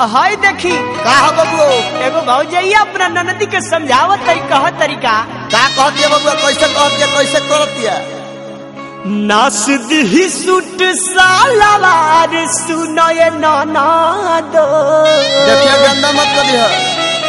हाय देखी का हो बबुओ एगो भौजैया अपना ननदी के समझावत तरी कह तरीका का कहतिया बबुआ कैसे कहतिया कैसे करतिया नास दी सूट सालवार सुनय ननदो देखिए गंदा मत करी है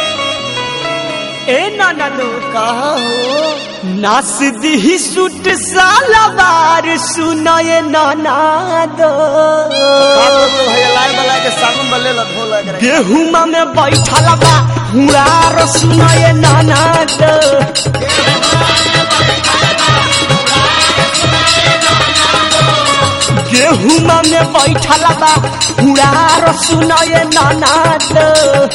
ए ननदो कहा हो नास दी सूट सालवार सुनय ननदो का बबुओ भैया लाए बला के साबुन बल्ले ला धो लग रे गेहुमा में बैठल बा हुरार सुनय ननदो गेहुमा में बैठल बा हुरार सुनय ननदो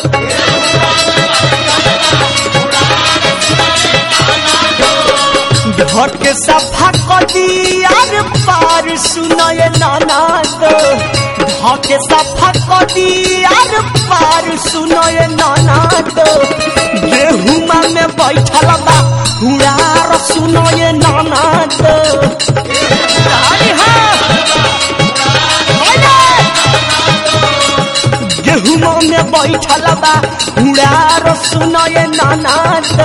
घर के सफा कदियार पार सुनय ननद घर के सफा कदियार पार सुनय ननद गेहुमा में बैठल बा हुरार सुनय ननद गेहुमा में बैठल बा हुरार सुनय ननद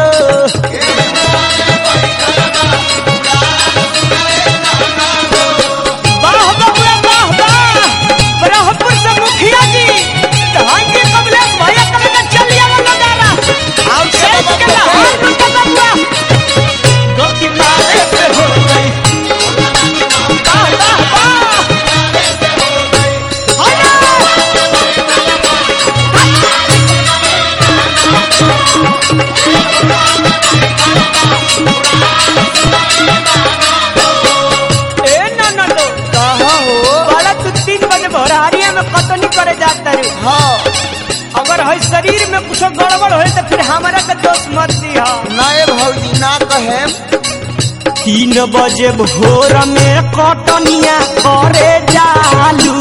अगर है शरीर में कुछ गड़बड़ हो तो फिर हमारा का दोष मत दिया नाए भौजी ना कहे 3 बजे भोर में कटनिया करे जालू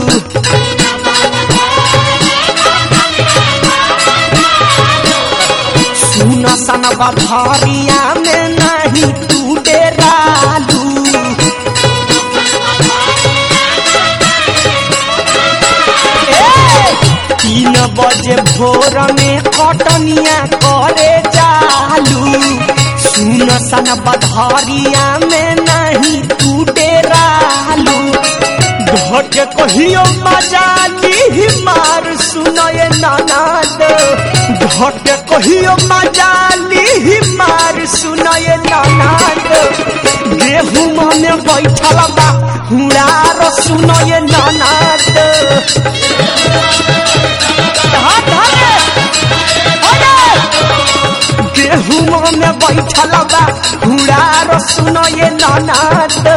सुन सन बधरिया में नहीं तू डेरालू 3 बजे भोर में कटनिया करे चालू सुन सन बधरिया में नहीं तू डेरालू ढोट कहियो मजाली मार सुनय ननद ढोट कहियो मजाली मार सुनय ननद गेहूं में बैठल बा हुरार सुनय ननद गेहुमा में बैठल बा हुरार सुनय ननद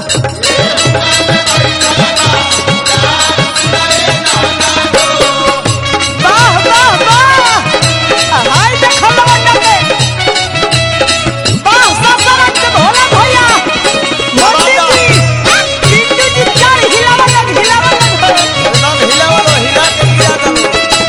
वाह वाह वाह हाय देखल बटे वाह ससुर के भोला भैया मोदी जी चार हिलावल एकदम हिलावल हिला के दिया करो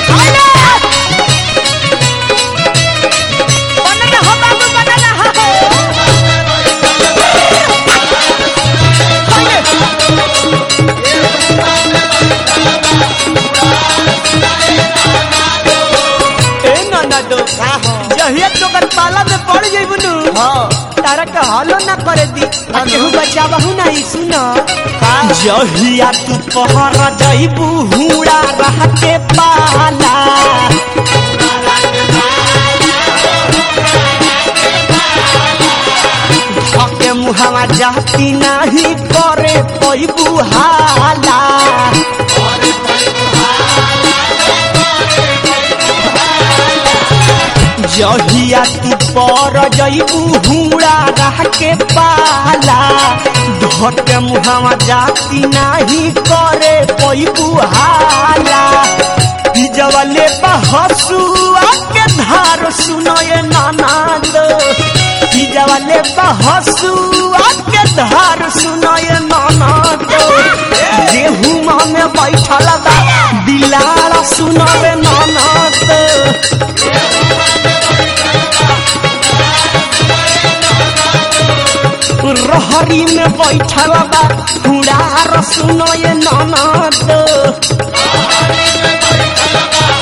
जहिया तो पाला में पड़ जाइबनु तारा के हलो ना करे दी केहू बचाबहु नहीं सुना जहिया तू पहर जाइबू हुड़ा रह के पाला के मुहावा जाती नहीं करे पैबू हाला जहिया तू पर जइबू हुड़ा रह के पाला धर के मुहावा जाती नहीं करे पैबू हाला पिजवले बहसुआ के धार सुनय ननद पिजवले बहसुआ के धार सुनय ननद गेहुमा में बैठल बा बिलाड़ सुनय ननद रहरी में बैठल बा हुरार सुनय ननद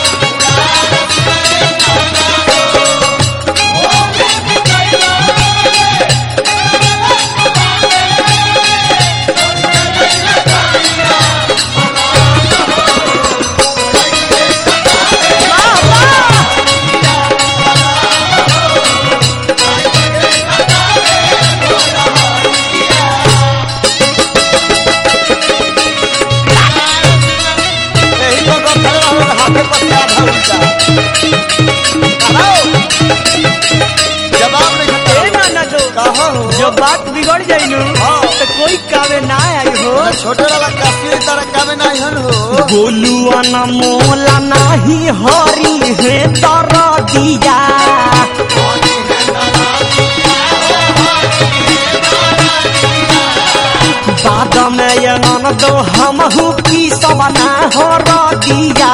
बात बिगड़ जाई नु तो कोई कावे ना आई हो। छोटे वाला काफी तरह कामे नहीं हन हो। गोलू अनमोला नाही हरी है तर दिया बाद में ये ननदो हमहू की सवना हर दिया।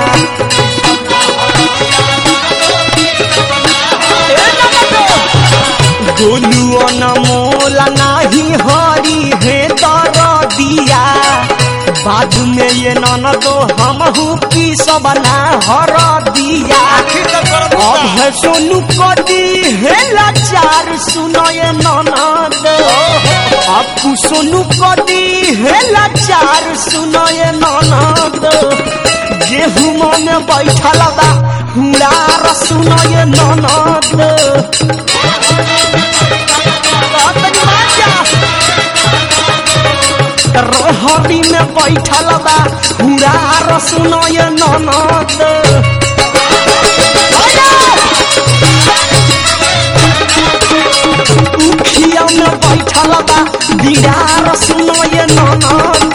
गोलू अनमोला नाही हरी है तर दिया बाद में ये ननदो हमहू की सबना हर दिया। अब है सोनू कदी है लाचार सुनो ये ननद आपू सोनू कदी है लाचार सुनो ये ननद गेहूं में बैठल बा हुड़ार सुनो ये ननद रोहरी में बैठल बा हुड़ार सुनो ये ननद। उखिया में बैठल बा बिरार सुनो ये ननद।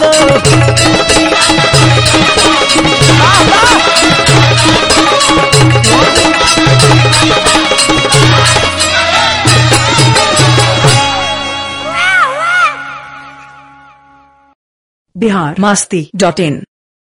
biharmasti.in